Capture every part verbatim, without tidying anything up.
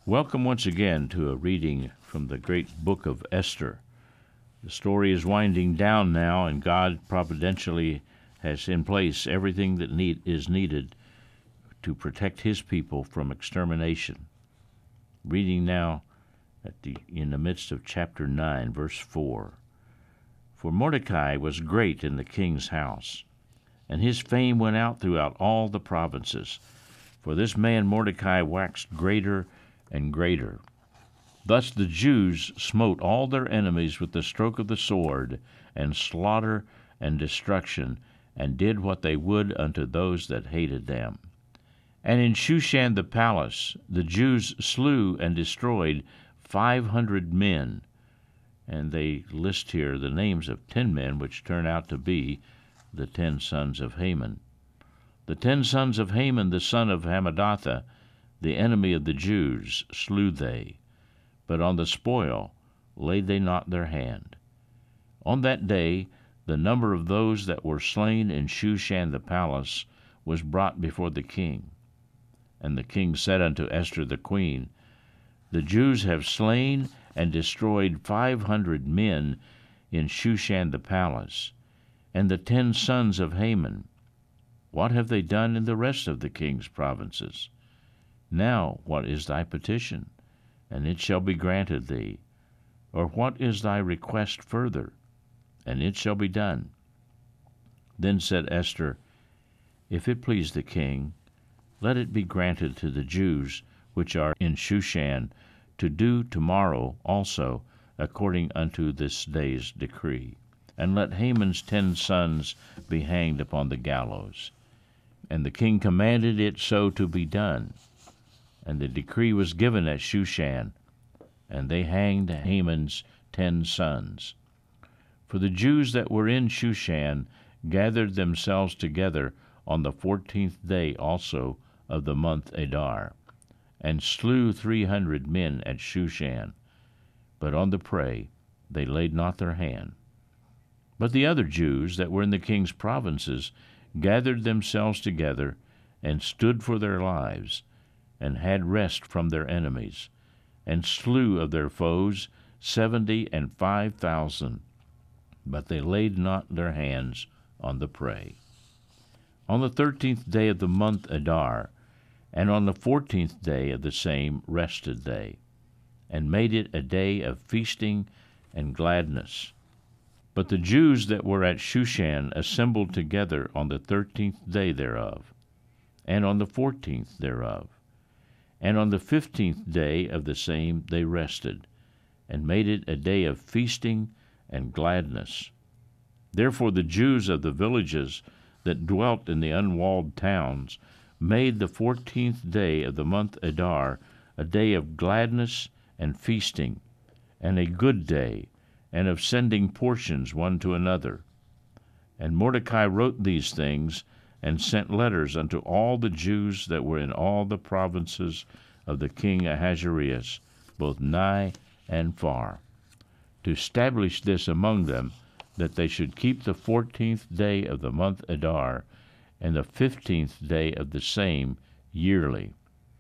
Welcome once again to a reading from the great book of Esther. The story is winding down now, and God providentially has in place everything that need, is needed to protect his people from extermination. Reading now at the, in the midst of chapter nine, verse four. For Mordecai was great in the king's house, and his fame went out throughout all the provinces. For this man Mordecai waxed greater and greater. Thus the Jews smote all their enemies with the stroke of the sword, and slaughter and destruction, and did what they would unto those that hated them. And in Shushan the palace the Jews slew and destroyed five hundred men. And they list here the names of ten men, which turn out to be the ten sons of Haman. The ten sons of Haman, the son of Hammedatha, the enemy of the Jews, slew they, but on the spoil laid they not their hand. On that day the number of those that were slain in Shushan the palace was brought before the king. And the king said unto Esther the queen, The Jews have slain and destroyed five hundred men in Shushan the palace, and the ten sons of Haman. What have they done in the rest of the king's provinces? Now what is thy petition? And it shall be granted thee. Or what is thy request further? And it shall be done. Then said Esther, If it please the king, let it be granted to the Jews which are in Shushan to do tomorrow also according unto this day's decree. And let Haman's ten sons be hanged upon the gallows. And the king commanded it so to be done. And the decree was given at Shushan, and they hanged Haman's ten sons. For the Jews that were in Shushan gathered themselves together on the fourteenth day also of the month Adar, and slew three hundred men at Shushan. But on the prey they laid not their hand. But the other Jews that were in the king's provinces gathered themselves together, and stood for their lives, and had rest from their enemies, and slew of their foes seventy and five thousand, but they laid not their hands on the prey. On the thirteenth day of the month Adar, and on the fourteenth day of the same rested they, and made it a day of feasting and gladness. But the Jews that were at Shushan assembled together on the thirteenth day thereof, and on the fourteenth thereof. And on the fifteenth day of the same they rested, and made it a day of feasting and gladness. Therefore the Jews of the villages that dwelt in the unwalled towns made the fourteenth day of the month Adar a day of gladness and feasting, and a good day, and of sending portions one to another. And Mordecai wrote these things, and sent letters unto all the Jews that were in all the provinces of the king Ahasuerus, both nigh and far, to establish this among them, that they should keep the fourteenth day of the month Adar, and the fifteenth day of the same yearly,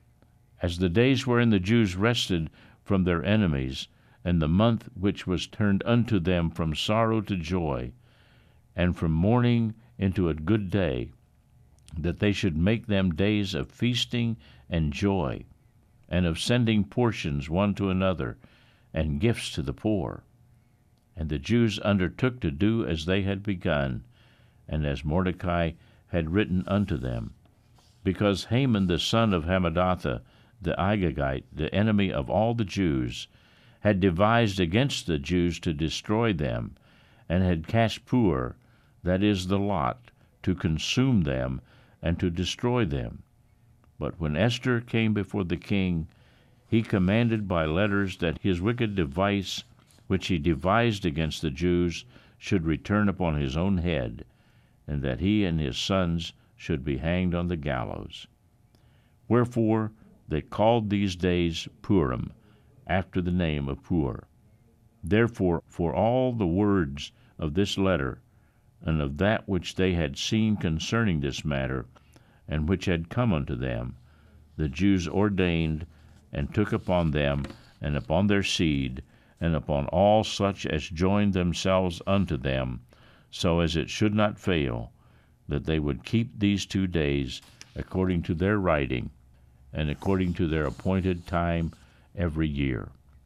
as the days wherein the Jews rested from their enemies, and the month which was turned unto them from sorrow to joy, and from mourning into a good day, that they should make them days of feasting and joy, and of sending portions one to another, and gifts to the poor. And the Jews undertook to do as they had begun, and as Mordecai had written unto them, because Haman the son of Hammedatha, the Agagite, the enemy of all the Jews, had devised against the Jews to destroy them, and had cast Pur, that is the lot, to consume them, and to destroy them. But when Esther came before the king, he commanded by letters that his wicked device, which he devised against the Jews, should return upon his own head, and that he and his sons should be hanged on the gallows. Wherefore they called these days Purim, after the name of Pur. Therefore, for all the words of this letter, and of that which they had seen concerning this matter, and which had come unto them, the Jews ordained and took upon them, and upon their seed, and upon all such as joined themselves unto them, so as it should not fail, that they would keep these two days according to their writing, and according to their appointed time every year.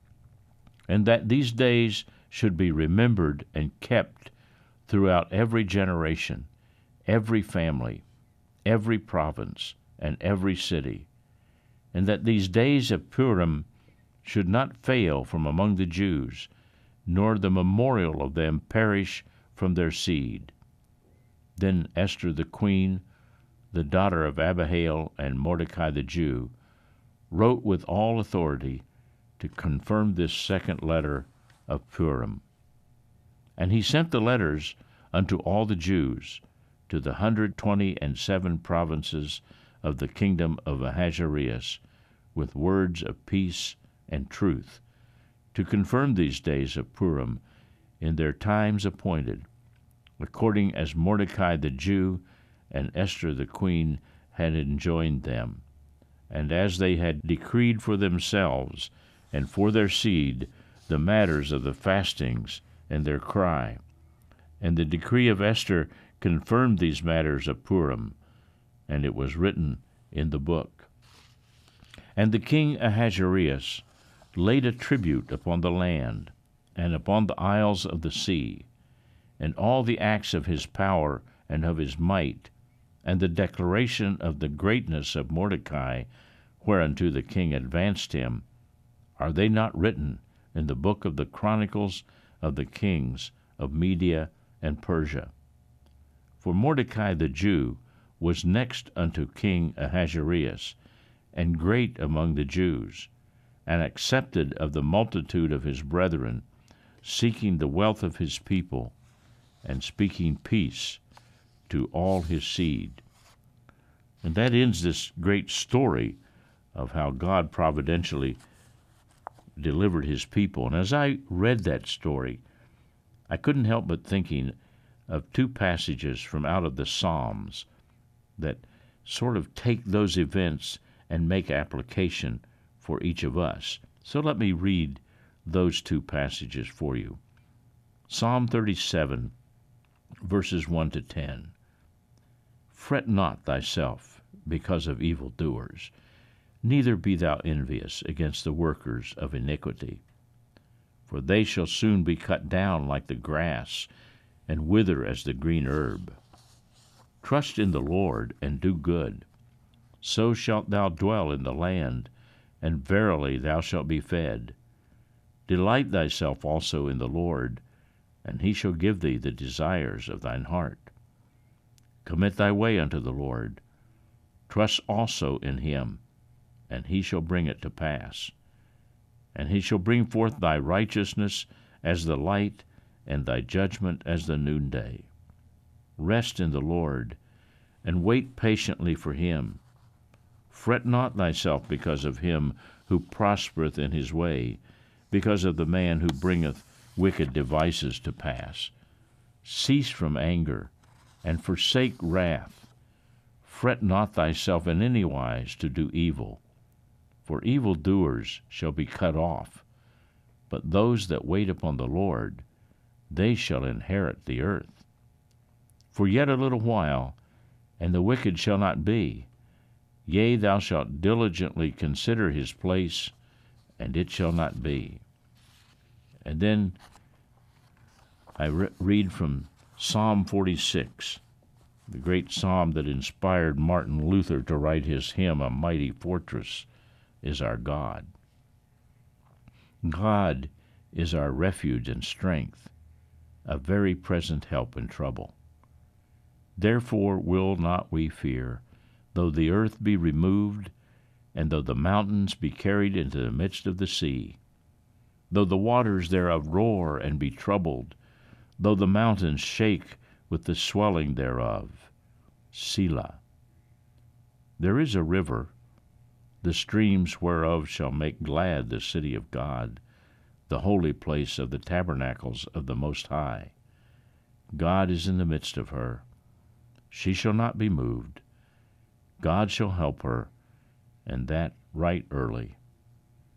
And that these days should be remembered and kept throughout every generation, every family, every province, and every city, and that these days of Purim should not fail from among the Jews, nor the memorial of them perish from their seed. Then Esther the queen, the daughter of Abihail and Mordecai the Jew, wrote with all authority to confirm this second letter of Purim. And he sent the letters unto all the Jews, to the hundred twenty and seven provinces of the kingdom of Ahasuerus, with words of peace and truth, to confirm these days of Purim in their times appointed, according as Mordecai the Jew and Esther the queen had enjoined them, and as they had decreed for themselves and for their seed the matters of the fastings and their cry. And the decree of Esther confirmed these matters of Purim, and it was written in the book. And the king Ahasuerus laid a tribute upon the land, and upon the isles of the sea, and all the acts of his power and of his might, and the declaration of the greatness of Mordecai, whereunto the king advanced him, are they not written in the book of the chronicles of the kings of Media and Persia? For Mordecai the Jew was next unto King Ahasuerus, and great among the Jews, and accepted of the multitude of his brethren, seeking the wealth of his people, and speaking peace to all his seed. And that ends this great story of how God providentially delivered his people. And as I read that story, I couldn't help but thinking of two passages from out of the Psalms that sort of take those events and make application for each of us. So let me read those two passages for you. Psalm thirty-seven, verses one to ten. Fret not thyself because of evildoers, neither be thou envious against the workers of iniquity. For they shall soon be cut down like the grass, and wither as the green herb. Trust in the Lord, and do good. So shalt thou dwell in the land, and verily thou shalt be fed. Delight thyself also in the Lord, and he shall give thee the desires of thine heart. Commit thy way unto the Lord. Trust also in him, and he shall bring it to pass. And he shall bring forth thy righteousness as the light, and thy judgment as the noonday. Rest in the Lord, and wait patiently for him. Fret not thyself because of him who prospereth in his way, because of the man who bringeth wicked devices to pass. Cease from anger, and forsake wrath. Fret not thyself in any wise to do evil, for evildoers shall be cut off, but those that wait upon the Lord, they shall inherit the earth. For yet a little while, and the wicked shall not be. Yea, thou shalt diligently consider his place, and it shall not be. And then I re- read from Psalm forty-six, the great psalm that inspired Martin Luther to write his hymn, A Mighty Fortress is Our God. God is our refuge and strength, a very present help in trouble. Therefore will not we fear, though the earth be removed, and though the mountains be carried into the midst of the sea, though the waters thereof roar and be troubled, though the mountains shake with the swelling thereof. Selah. There is a river, the streams whereof shall make glad the city of God, the holy place of the tabernacles of the Most High. God is in the midst of her. She shall not be moved. God shall help her, and that right early.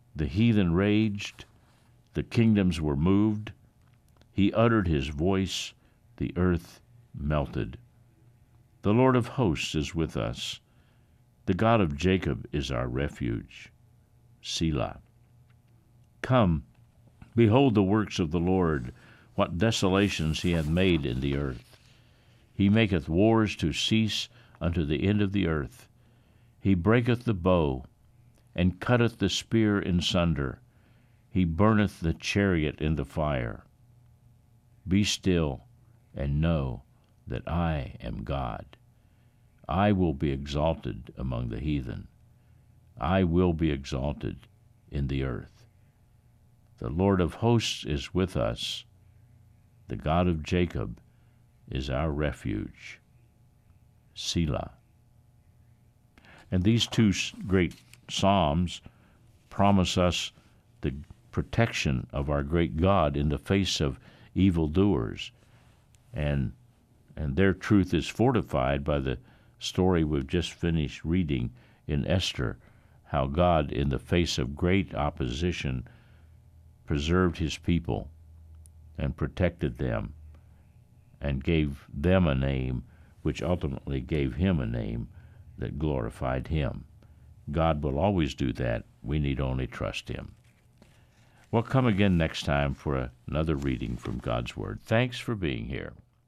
The heathen raged, the kingdoms were moved. He uttered his voice, the earth melted. The Lord of hosts is with us. The God of Jacob is our refuge. Selah. Come, behold the works of the Lord, what desolations he hath made in the earth. He maketh wars to cease unto the end of the earth. He breaketh the bow, and cutteth the spear in sunder. He burneth the chariot in the fire. Be still, and know that I am God. I will be exalted among the heathen. I will be exalted in the earth. The Lord of hosts is with us. The God of Jacob is our refuge. Selah. And these two great psalms promise us the protection of our great God in the face of evildoers. And, and their truth is fortified by the story we've just finished reading in Esther, how God, in the face of great opposition, preserved his people and protected them and gave them a name which ultimately gave him a name that glorified him. God will always do that. We need only trust him. Well, come again next time for another reading from God's Word. Thanks for being here.